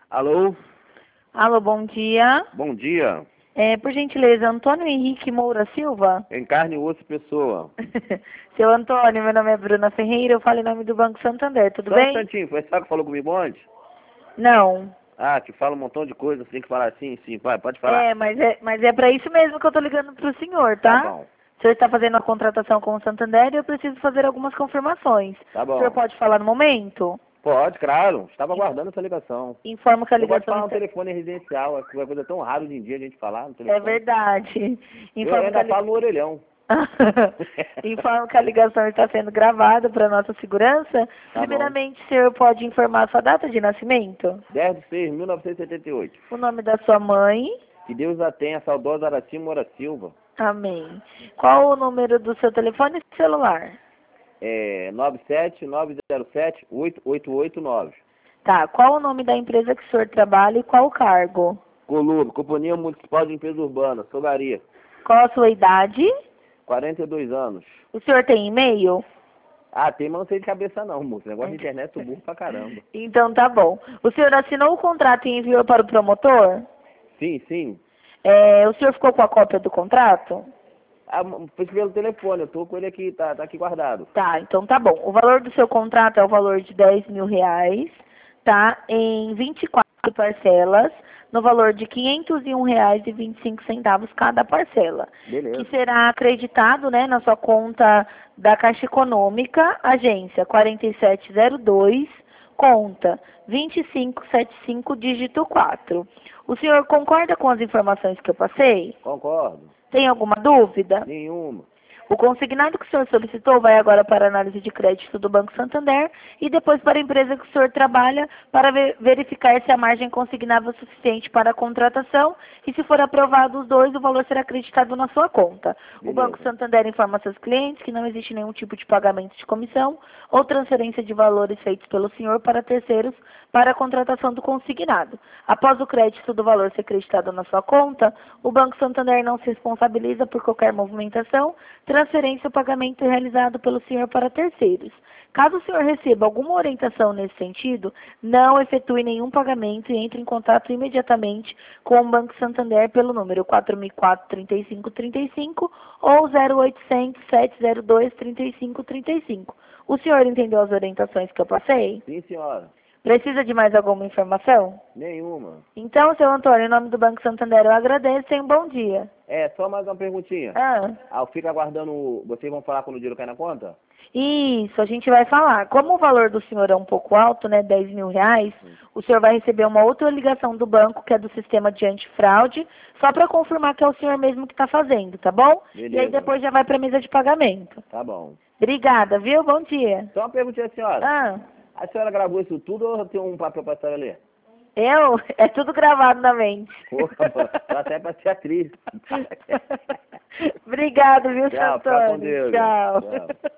Alô? Alô, bom dia. Bom dia. Por gentileza, Antônio Henrique Moura Silva? Em carne e osso, pessoa. Seu Antônio, meu nome é Bruna Ferreira, eu falo em nome do Banco Santander, tudo Só um bem? instantinho, foi só que falou comigo antes? Não. Ah, que fala um montão de coisa, você tem que falar assim, sim, vai, pode falar. Mas é para isso mesmo que eu tô ligando pro senhor, Tá tá? bom, O senhor está fazendo a contratação com o Santander e eu preciso fazer algumas confirmações. tá O senhor bom. pode falar no momento? Pode, claro, estava aguardando essa ligação. Informo que a Eu gosto de ligação falar no está... telefone residencial, é uma coisa tão rara hoje em dia a gente falar no É telefone. verdade. Eu Informo que a ainda falo no orelhão. Informo que a ligação está sendo gravada para nossa segurança. Tá bom. Primeiramente, o senhor pode informar sua data de nascimento? 10/6/1978. O nome da sua mãe? Que Deus a tenha, a saudosa Araci Moura Silva. Amém. Qual o número do seu telefone celular? 979078889. Tá. Qual o nome da empresa que o senhor trabalha e qual o cargo? Coluna, Companhia Municipal de Limpeza Urbana, Sogaria. Qual a sua idade? 42 anos. O senhor tem e-mail? Ah, tem, mas não sei de cabeça não, moço. Negócio de internet, sou burro pra caramba. Então tá bom. O senhor assinou o contrato e enviou para o promotor? Sim, sim. O senhor ficou com a cópia do contrato? Ah, foi pelo telefone, eu tô com ele aqui, tá aqui guardado. Tá, então tá bom. O valor do seu contrato é o valor de R$ 10.000, tá? Em 24 parcelas, no valor de R$ 501,25 cada parcela. Beleza. Que será acreditado, né, na sua conta da Caixa Econômica, agência 4702, conta 2575, dígito 4. O senhor concorda com as informações que eu passei? Concordo. Tem alguma dúvida? Nenhuma. O consignado que o senhor solicitou vai agora para a análise de crédito do Banco Santander e depois para a empresa que o senhor trabalha para verificar se a margem consignável é suficiente para a contratação e se for aprovado os dois, o valor será acreditado na sua conta. Beleza. O Banco Santander informa seus clientes que não existe nenhum tipo de pagamento de comissão ou transferência de valores feitos pelo senhor para terceiros para a contratação do consignado. Após o crédito do valor ser acreditado na sua conta, o Banco Santander não se responsabiliza por qualquer movimentação, transferência ou pagamento realizado pelo senhor para terceiros. Caso o senhor receba alguma orientação nesse sentido, não efetue nenhum pagamento e entre em contato imediatamente com o Banco Santander pelo número 4004-3535 ou 0800-702-3535. O senhor entendeu as orientações que eu passei? Sim, senhora. Precisa de mais alguma informação? Nenhuma. Então, seu Antônio, em nome do Banco Santander, eu agradeço e um bom dia. Só mais uma perguntinha. Eu fico aguardando, vocês vão falar quando o dinheiro cai na conta? Isso, a gente vai falar. Como o valor do senhor é um pouco alto, né, R$ 10.000, o senhor vai receber uma outra ligação do banco, que é do sistema de antifraude, só para confirmar que é o senhor mesmo que está fazendo, tá bom? Beleza. E aí depois já vai para a mesa de pagamento. Tá bom. Obrigada, viu? Bom dia. Só uma perguntinha, senhora. A senhora gravou isso tudo ou tem um papel pra senhora ler? É tudo gravado na mente. Porra, só até pra ser atriz. Obrigado, viu, Tchau, Antônio? fica com Deus. Tchau. Tchau.